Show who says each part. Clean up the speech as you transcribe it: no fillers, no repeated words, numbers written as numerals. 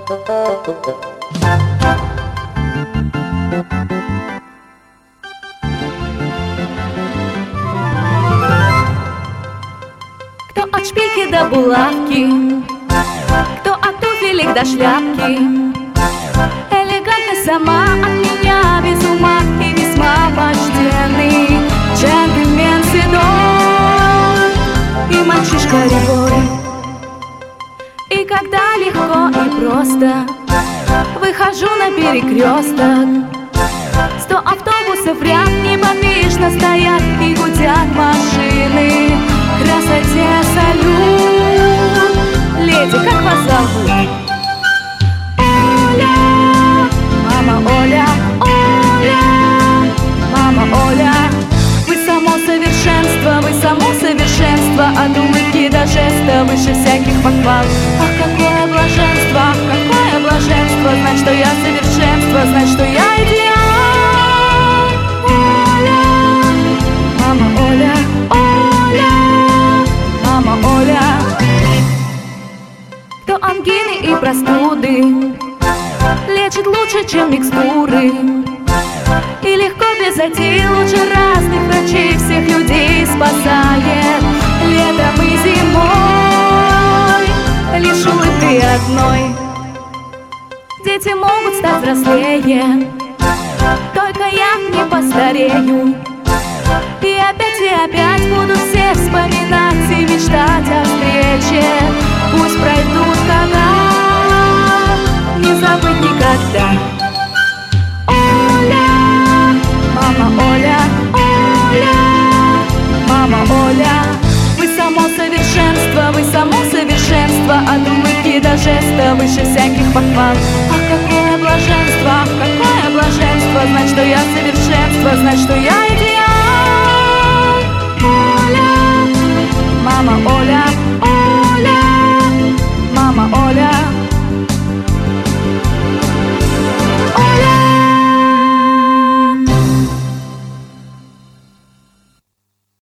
Speaker 1: Кто от шпильки до булавки, кто от туфелек до шляпки, элегантно сама от меня без ума и весьма почтенный джентльмен седой и мальчишка рябой. И когда легко и просто выхожу на перекресток, 100 автобусов в ряд неподвижно стоят и гудят машины. Красоте салют. Леди, как вас зовут? Оля, мама Оля, Оля, мама Оля. Вы само совершенство, от улыбки до жеста выше всяких похвал. Ах, какое блаженство, ах, какое блаженство, знать, что я совершенство, знать, что я идеал. Оля, мама Оля, Оля, мама Оля. Кто ангины и простуды лечит лучше, чем микстуры, и легко без затей лучше разных врачей всех людей спасает летом и зимой лишь улыбкой одной. Дети могут стать взрослее, только я не постарею. И опять будут все вспоминать и мечтать о встрече. Пусть пройдут года, не забыть никогда. Оля, мама Оля, Оля, мама Оля. Вы само совершенство, от улыбки до жеста выше всяких похвал. Ах, какое блаженство,